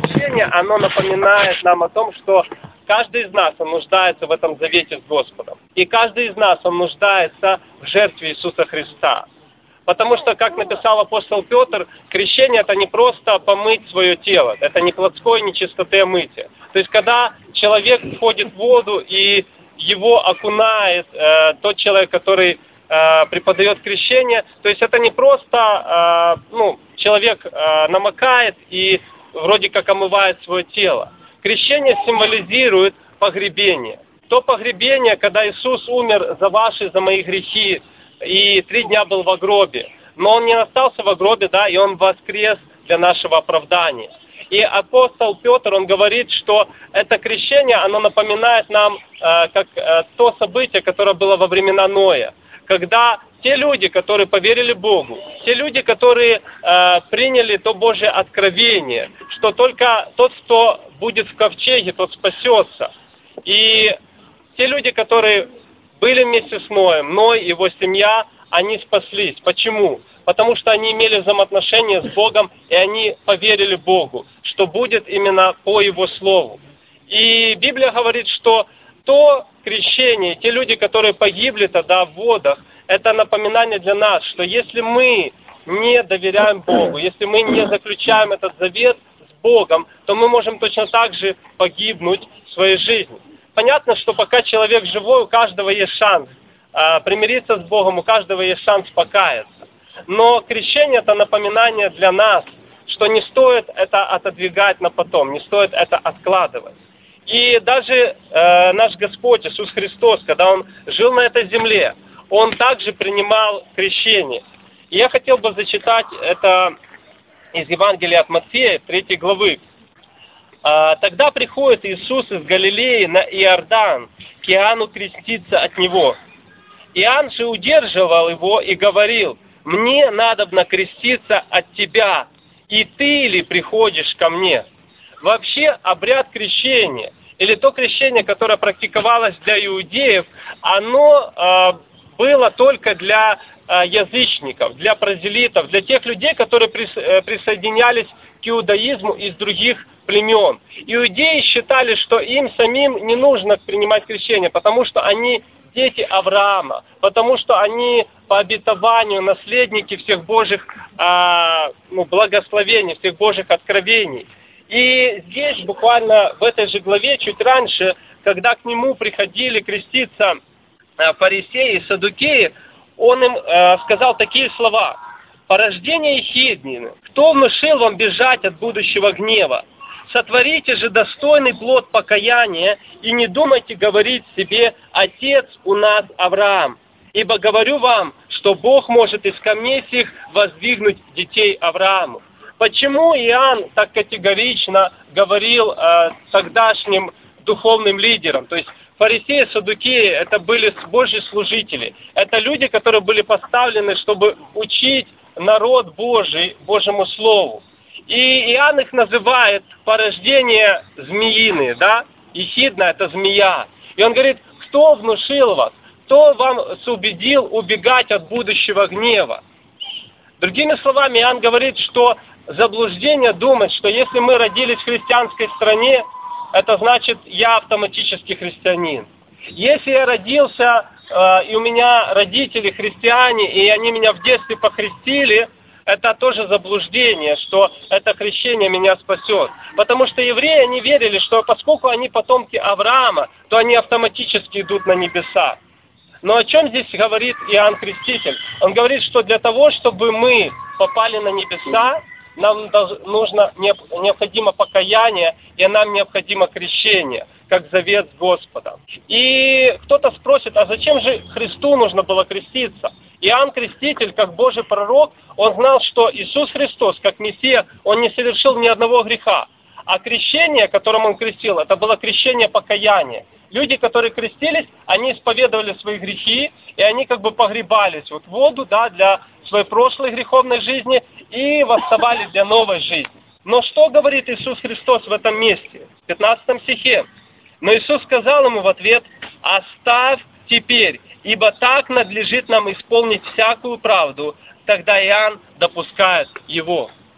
крещение, оно напоминает нам о том, что каждый из нас, он нуждается в этом завете с Господом. И каждый из нас, он нуждается в жертве Иисуса Христа. Потому что, как написал апостол Петр, крещение – это не просто помыть свое тело, это не плотской нечистоты, а мытье. То есть, когда человек входит в воду и его окунает тот человек, который преподает крещение, то есть это не просто человек намокает и вроде как омывает свое тело. Крещение символизирует погребение. То погребение, когда Иисус умер за ваши, за мои грехи, и 3 дня был в гробе. Но Он не остался в гробе, да, и Он воскрес для нашего оправдания. И апостол Петр, он говорит, что это крещение, оно напоминает нам то событие, которое было во времена Ноя. Когда те люди, которые поверили Богу, те люди, которые приняли то Божье откровение, что только тот, кто будет в ковчеге, тот спасется. И те люди, которые были вместе с Ноем, Ной и его семья, они спаслись. Почему? Потому что они имели взаимоотношения с Богом, и они поверили Богу, что будет именно по Его Слову. И Библия говорит, что то крещение, те люди, которые погибли тогда в водах, это напоминание для нас, что если мы не доверяем Богу, если мы не заключаем этот завет с Богом, то мы можем точно так же погибнуть в своей жизни. Понятно, что пока человек живой, у каждого есть шанс примириться с Богом, у каждого есть шанс покаяться. Но крещение – это напоминание для нас, что не стоит это отодвигать на потом, не стоит это откладывать. И даже наш Господь Иисус Христос, когда Он жил на этой земле, Он также принимал крещение. И я хотел бы зачитать это из Евангелия от Матфея, 3 главы. «Тогда приходит Иисус из Галилеи на Иордан к Иоанну креститься от Него. Иоанн же удерживал его и говорил: мне надобно креститься от Тебя, и Ты ли приходишь ко мне?» Вообще обряд крещения, или то крещение, которое практиковалось для иудеев, оно было только для язычников, для прозелитов, для тех людей, которые присоединялись к иудаизму из других племен. Иудеи считали, что им самим не нужно принимать крещение, потому что они дети Авраама, потому что они по обетованию наследники всех Божьих благословений, всех Божьих откровений. И здесь буквально в этой же главе, чуть раньше, когда к нему приходили креститься фарисеи и саддукеи, он им сказал такие слова: «Порождение ехиднины, кто внушил вам бежать от будущего гнева? Сотворите же достойный плод покаяния, и не думайте говорить себе: отец у нас Авраам. Ибо говорю вам, что Бог может из камней сих воздвигнуть детей Аврааму». Почему Иоанн так категорично говорил тогдашним духовным лидерам? То есть фарисеи, саддукеи – это были Божьи служители. Это люди, которые были поставлены, чтобы учить народ Божий Божьему Слову. И Иоанн их называет порождение змеиные, да? Ехидна – это змея. И он говорит: кто внушил вас? Кто вам убедил убегать от будущего гнева? Другими словами, Иоанн говорит, что заблуждение думать, что если мы родились в христианской стране, это значит, я автоматически христианин. Если я родился, и у меня родители христиане, и они меня в детстве похрестили, это тоже заблуждение, что это крещение меня спасет. Потому что евреи, они верили, что поскольку они потомки Авраама, то они автоматически идут на небеса. Но о чем здесь говорит Иоанн Креститель? Он говорит, что для того, чтобы мы попали на небеса, нам необходимо покаяние, и нам необходимо крещение, как завет с Господом. И кто-то спросит: а зачем же Христу нужно было креститься? Иоанн Креститель, как Божий пророк, он знал, что Иисус Христос, как Мессия, он не совершил ни одного греха. А крещение, которым он крестил, это было крещение покаяния. Люди, которые крестились, они исповедовали свои грехи, и они как бы погребались в воду, да, для своей прошлой греховной жизни, и восставали для новой жизни. Но что говорит Иисус Христос в этом месте? В 15 стихе. Но Иисус сказал ему в ответ: «Оставь теперь, ибо так надлежит нам исполнить всякую правду». Тогда Иоанн допускает его.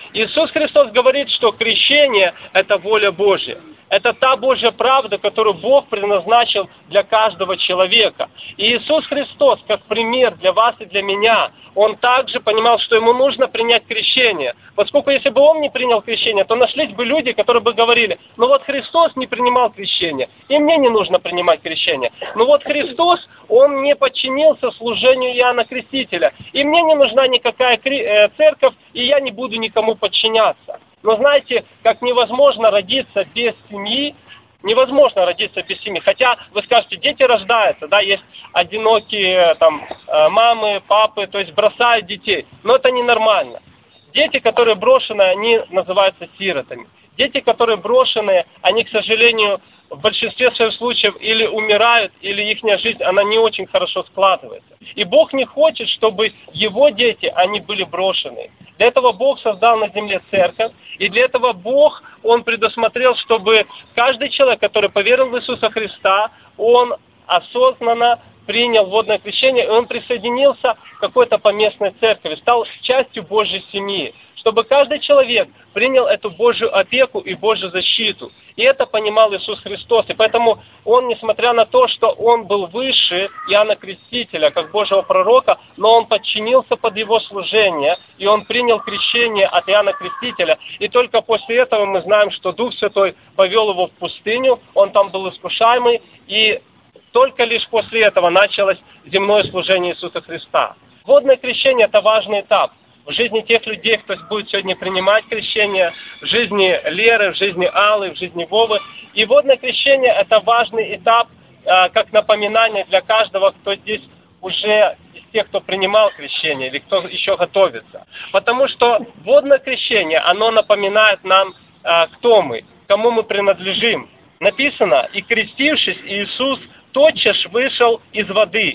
Иисус Христос говорит, что крещение – это воля Божья. Это та Божья правда, которую Бог предназначил для каждого человека. И Иисус Христос, как пример для вас и для меня, Он также понимал, что Ему нужно принять крещение. Поскольку если бы Он не принял крещение, то нашлись бы люди, которые бы говорили: ну вот Христос не принимал крещение, и мне не нужно принимать крещение. Ну вот Христос, Он не подчинился служению Иоанна Крестителя, и мне не нужна никакая церковь, и я не буду никому подчиняться. Но знаете, как невозможно родиться без семьи, невозможно родиться без семьи. Хотя, вы скажете, дети рождаются, да, есть одинокие там мамы, папы, то есть бросают детей. Но это ненормально. Дети, которые брошены, они называются сиротами. Дети, которые брошены, они, к сожалению, в большинстве своих случаев или умирают, или их жизнь, она не очень хорошо складывается. И Бог не хочет, чтобы Его дети, они были брошены. Для этого Бог создал на земле церковь, и для этого Бог, Он предусмотрел, чтобы каждый человек, который поверил в Иисуса Христа, он осознанно принял водное крещение, и он присоединился к какой-то поместной церкви, стал частью Божьей семьи, чтобы каждый человек принял эту Божью опеку и Божью защиту. И это понимал Иисус Христос. И поэтому Он, несмотря на то, что Он был выше Иоанна Крестителя, как Божьего пророка, но Он подчинился под Его служение, и Он принял крещение от Иоанна Крестителя. И только после этого мы знаем, что Дух Святой повел Его в пустыню, Он там был искушаемый, и только лишь после этого началось земное служение Иисуса Христа. Водное крещение – это важный этап в жизни тех людей, кто будет сегодня принимать крещение, в жизни Леры, в жизни Аллы, в жизни Вовы. И водное крещение – это важный этап, как напоминание для каждого, кто здесь уже из тех, кто принимал крещение, или кто еще готовится. Потому что водное крещение, оно напоминает нам, кто мы, кому мы принадлежим. Написано: «И крестившись, Иисус тотчас вышел из воды,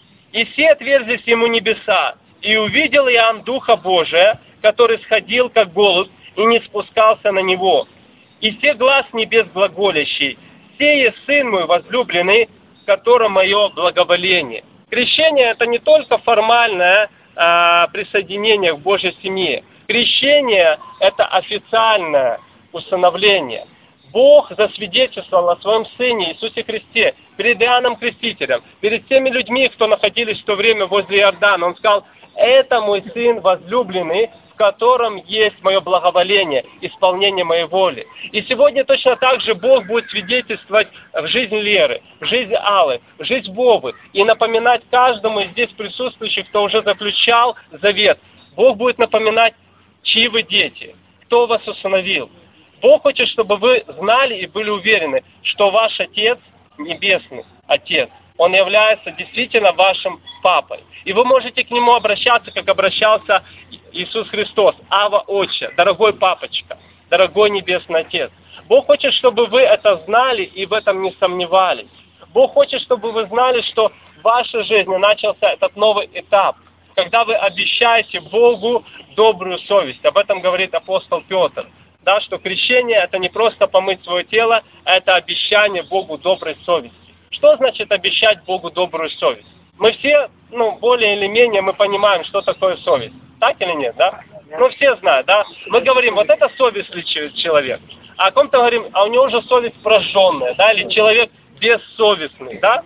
и все отверзлись ему небеса, и увидел Иоанн Духа Божия, который сходил, как голубь, и не спускался на него. И все глас небес глаголящий: сей есть Сын мой возлюбленный, в котором мое благоволение». Крещение – это не только формальное присоединение к Божьей семье. Крещение – это официальное усыновление. Бог засвидетельствовал о Своем Сыне Иисусе Христе перед Иоанном Крестителем, перед теми людьми, кто находились в то время возле Иордана. Он сказал: «Это мой Сын возлюбленный, в котором есть мое благоволение, исполнение моей воли». И сегодня точно так же Бог будет свидетельствовать в жизнь Леры, в жизнь Аллы, в жизнь Вовы, и напоминать каждому из здесь присутствующих, кто уже заключал завет. Бог будет напоминать, чьи вы дети, кто вас усыновил. Бог хочет, чтобы вы знали и были уверены, что ваш Отец, Небесный Отец, Он является действительно вашим папой. И вы можете к Нему обращаться, как обращался Иисус Христос: «Ава, Отче, дорогой папочка, дорогой Небесный Отец». Бог хочет, чтобы вы это знали и в этом не сомневались. Бог хочет, чтобы вы знали, что в вашей жизни начался этот новый этап, когда вы обещаете Богу добрую совесть. Об этом говорит апостол Петр. Да, что крещение – это не просто помыть свое тело, а это обещание Богу доброй совести. Что значит обещать Богу добрую совесть? Мы все, более или менее, мы понимаем, что такое совесть. Так или нет, да? Все знают, да? Мы говорим: вот это совестный человек. А о ком-то говорим: а у него уже совесть прожженная, да? Или человек бессовестный, да?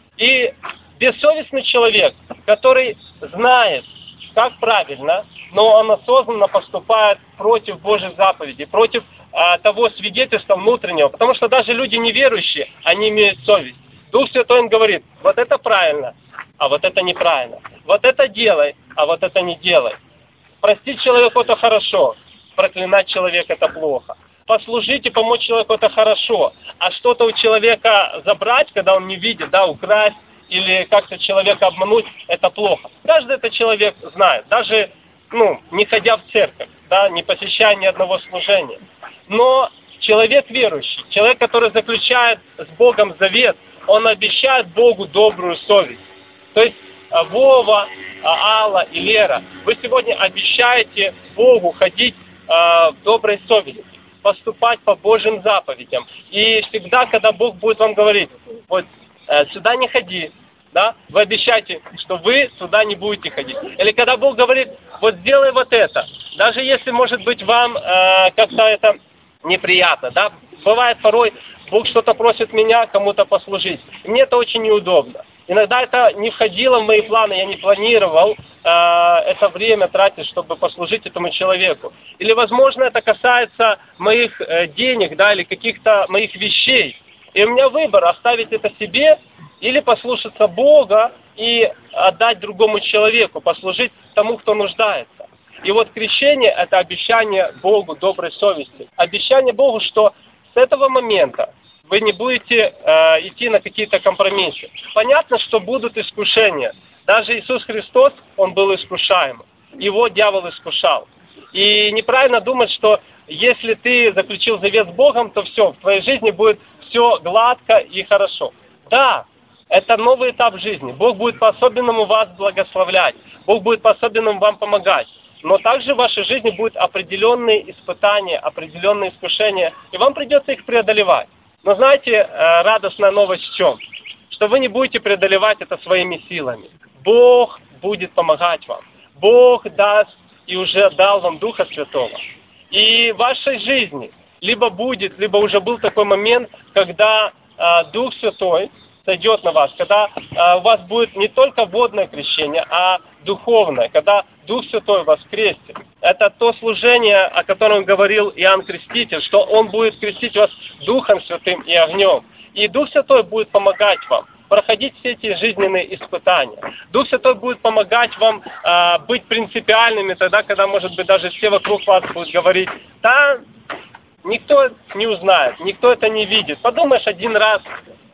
И бессовестный человек, который знает, как правильно, но он осознанно поступает против Божьих заповедей, против того свидетельства внутреннего. Потому что даже люди неверующие, они имеют совесть. Дух Святой им говорит: вот это правильно, а вот это неправильно. Вот это делай, а вот это не делай. Простить человеку — это хорошо, проклинать человека — это плохо. Послужить и помочь человеку — это хорошо, а что-то у человека забрать, когда он не видит, да, украсть, или как-то человека обмануть, это плохо. Каждый этот человек знает, даже не ходя в церковь, да, не посещая ни одного служения. Но человек верующий, человек, который заключает с Богом завет, он обещает Богу добрую совесть. То есть Вова, Алла и Лера, вы сегодня обещаете Богу ходить в доброй совести, поступать по Божьим заповедям. И всегда, когда Бог будет вам говорить: вот сюда не ходи, да, вы обещаете, что вы туда не будете ходить. Или когда Бог говорит, вот сделай вот это, даже если, может быть, вам как-то это неприятно, да, бывает порой, Бог что-то просит меня кому-то послужить, и мне это очень неудобно. Иногда это не входило в мои планы, я не планировал это время тратить, чтобы послужить этому человеку. Или, возможно, это касается моих денег, да, или каких-то моих вещей. И у меня выбор, оставить это себе или послушаться Бога и отдать другому человеку, послужить тому, кто нуждается. И вот крещение – это обещание Богу доброй совести. Обещание Богу, что с этого момента вы не будете идти на какие-то компромиссы. Понятно, что будут искушения. Даже Иисус Христос, Он был искушаем. Его дьявол искушал. И неправильно думать, что если ты заключил завет с Богом, то все, в твоей жизни будет все гладко и хорошо. Да, это новый этап жизни. Бог будет по-особенному вас благословлять. Бог будет по-особенному вам помогать. Но также в вашей жизни будут определенные испытания, определенные искушения, и вам придется их преодолевать. Но знаете, радостная новость в чем? Что вы не будете преодолевать это своими силами. Бог будет помогать вам. Бог даст и уже дал вам Духа Святого. И в вашей жизни либо будет, либо уже был такой момент, когда Дух Святой сойдет на вас, когда у вас будет не только водное крещение, а духовное, когда Дух Святой вас крестит. Это то служение, о котором говорил Иоанн Креститель, что Он будет крестить вас Духом Святым и огнем. И Дух Святой будет помогать вам проходить все эти жизненные испытания. Дух Святой будет помогать вам быть принципиальными тогда, когда, может быть, даже все вокруг вас будут говорить, да, никто не узнает, никто это не видит. Подумаешь один раз,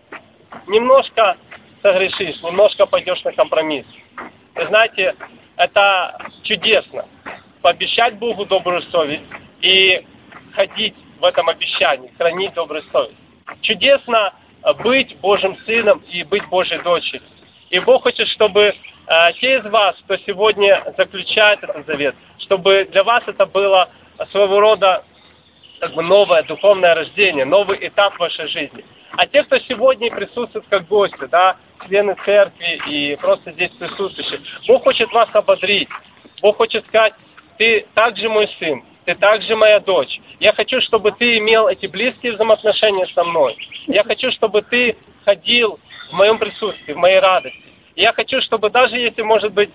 немножко согрешишь, немножко пойдешь на компромисс. Вы знаете, это чудесно. Пообещать Богу добрую совесть и ходить в этом обещании, хранить добрую совесть. Чудесно быть Божьим сыном и быть Божьей дочерью. И Бог хочет, чтобы те из вас, кто сегодня заключает этот завет, чтобы для вас это было своего рода новое духовное рождение, новый этап в вашей жизни. А те, кто сегодня присутствует как гости, да, члены церкви и просто здесь присутствующие, Бог хочет вас ободрить. Бог хочет сказать, ты также мой сын, ты также моя дочь. Я хочу, чтобы ты имел эти близкие взаимоотношения со мной. Я хочу, чтобы ты ходил в моем присутствии, в моей радости. И я хочу, чтобы даже если, может быть,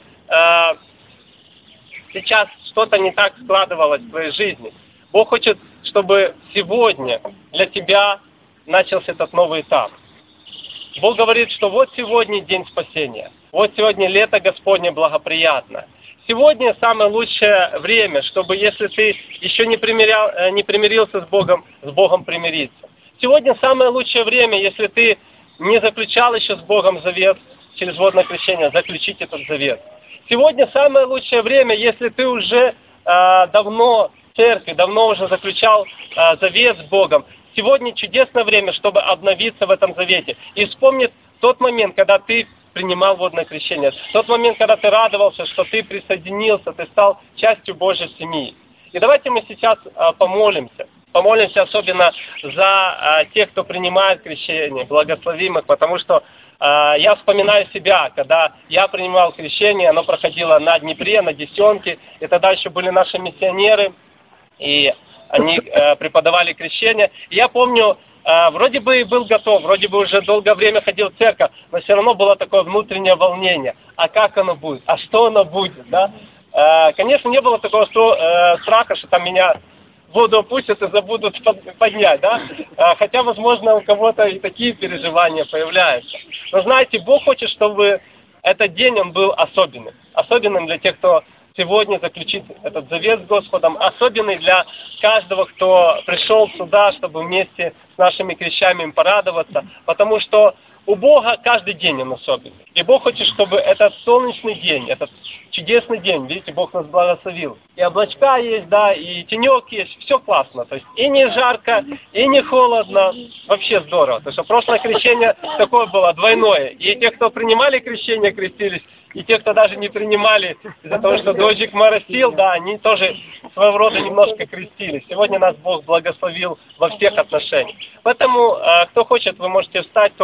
сейчас что-то не так складывалось в твоей жизни, Бог хочет, чтобы сегодня для тебя начался этот новый этап. Бог говорит, что вот сегодня день спасения, вот сегодня лето Господне благоприятно. Сегодня самое лучшее время, чтобы, если ты еще не примирился с Богом примириться. Сегодня самое лучшее время, если ты не заключал еще с Богом завет через водное крещение, заключить этот завет. Сегодня самое лучшее время, если ты уже давно в церкви, давно уже заключал завет с Богом. Сегодня чудесное время, чтобы обновиться в этом завете. И вспомнить тот момент, когда ты принимал водное крещение. Тот момент, когда ты радовался, что ты присоединился, ты стал частью Божьей семьи. И давайте мы сейчас помолимся. Помолимся особенно за тех, кто принимает крещение, благословимых, потому что я вспоминаю себя, когда я принимал крещение, оно проходило на Днепре, на Десенке, и тогда еще были наши миссионеры, и они преподавали крещение. И я помню, вроде бы был готов, вроде бы уже долгое время ходил в церковь, но все равно было такое внутреннее волнение. А как оно будет? А что оно будет? Да? Конечно, не было такого страха, что там меня в воду опустят и забудут поднять. Да? Хотя, возможно, у кого-то и такие переживания появляются. Но знаете, Бог хочет, чтобы этот день он был особенным. Особенным для тех, кто сегодня заключит этот завет с Господом, особенный для каждого, кто пришел сюда, чтобы вместе с нашими крещами им порадоваться, потому что у Бога каждый день он особенный. И Бог хочет, чтобы этот солнечный день, этот чудесный день, видите, Бог нас благословил. И облачка есть, да, и тенек есть, все классно. То есть и не жарко, и не холодно, вообще здорово. Потому что прошлое крещение такое было двойное. И те, кто принимали крещение, крестились, и те, кто даже не принимали, из-за того, что дождик моросил, да, они тоже своего рода немножко крестились. Сегодня нас Бог благословил во всех отношениях. Поэтому, кто хочет, вы можете встать, кто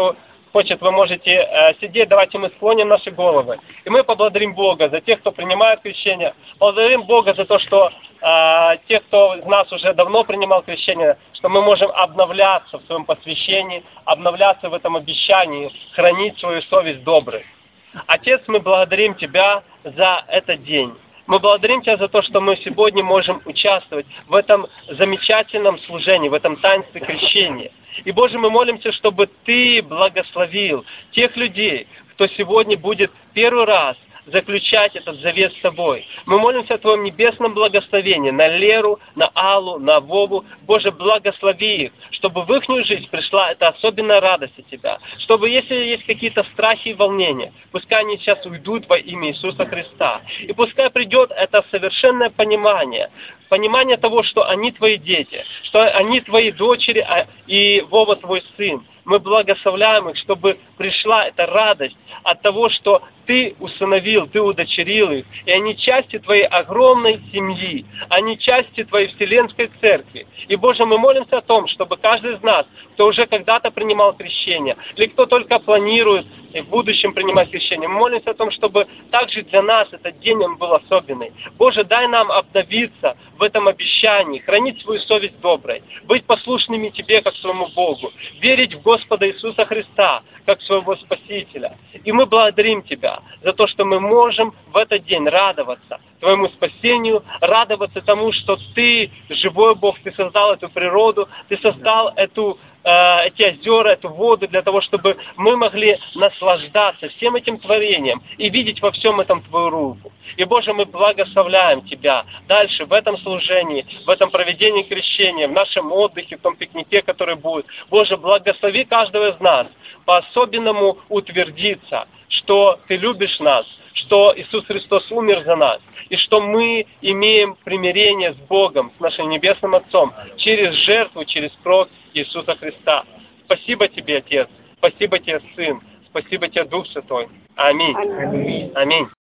хочет, вы можете сидеть. Давайте мы склоним наши головы. И мы поблагодарим Бога за тех, кто принимает крещение. Благодарим Бога за то, что тех, кто из нас уже давно принимал крещение, что мы можем обновляться в своем посвящении, обновляться в этом обещании, хранить свою совесть доброй. Отец, мы благодарим Тебя за этот день. Мы благодарим Тебя за то, что мы сегодня можем участвовать в этом замечательном служении, в этом таинстве крещения. И, Боже, мы молимся, чтобы Ты благословил тех людей, кто сегодня будет первый раз заключать этот завет с Тобой. Мы молимся о Твоем небесном благословении на Леру, на Аллу, на Вову. Боже, благослови их, чтобы в их жизнь пришла эта особенная радость от Тебя. Чтобы, если есть какие-то страхи и волнения, пускай они сейчас уйдут во имя Иисуса Христа. И пускай придет это совершенное понимание того, что они Твои дети, что они Твои дочери, и Вова Твой сын. Мы благословляем их, чтобы пришла эта радость от того, что Ты усыновил, Ты удочерил их, и они части Твоей огромной семьи, они части Твоей вселенской церкви. И, Боже, мы молимся о том, чтобы каждый из нас, кто уже когда-то принимал крещение, или кто только планирует в будущем принимать крещение, мы молимся о том, чтобы также для нас этот день он был особенный. Боже, дай нам обновиться в этом обещании, хранить свою совесть доброй, быть послушными Тебе, как своему Богу, верить в Господа Иисуса Христа, как своего Спасителя. И мы благодарим Тебя за то, что мы можем в этот день радоваться Твоему спасению, радоваться тому, что Ты, живой Бог, Ты создал эту природу, Ты создал эти озера, эту воду для того, чтобы мы могли наслаждаться всем этим творением и видеть во всем этом Твою руку. И, Боже, мы благословляем Тебя дальше в этом служении, в этом проведении крещения, в нашем отдыхе, в том пикнике, который будет. Боже, благослови каждого из нас по-особенному утвердиться, что Ты любишь нас, что Иисус Христос умер за нас, и что мы имеем примирение с Богом, с нашим Небесным Отцом, через жертву, через кровь Иисуса Христа. Спасибо Тебе, Отец, спасибо Тебе, Сын, спасибо Тебе, Дух Святой. Аминь. Аминь. Аминь.